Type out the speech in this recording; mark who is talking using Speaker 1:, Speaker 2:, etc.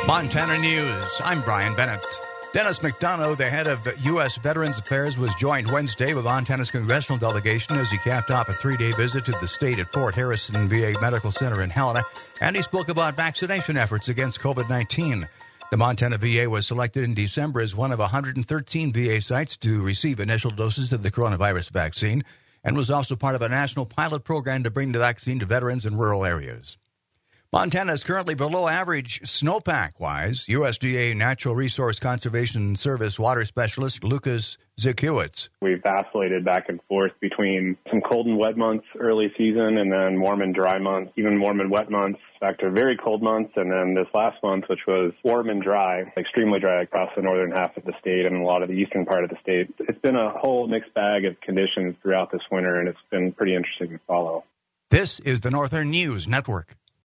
Speaker 1: Montana News. I'm Brian Bennett. Dennis McDonough, the head of U.S. Veterans Affairs, was joined Wednesday with Montana's congressional delegation as he capped off a 3-day visit to the state at Fort Harrison VA Medical Center in Helena, and he spoke about vaccination efforts against COVID-19. The Montana VA was selected in December as one of 113 VA sites to receive initial doses of the coronavirus vaccine, and was also part of a national pilot program to bring the vaccine to veterans in rural areas. Montana is currently below average snowpack-wise. USDA Natural Resource Conservation Service water specialist Lucas Zekiewicz.
Speaker 2: We've vacillated back and forth between some cold and wet months early season and then warm and dry months, even warm and wet months, back to very cold months, and then this last month, which was warm and dry, extremely dry across the northern half of the state and a lot of the eastern part of the state. It's been a whole mixed bag of conditions throughout this winter, and it's been pretty interesting to follow.
Speaker 1: This is the Northern News Network.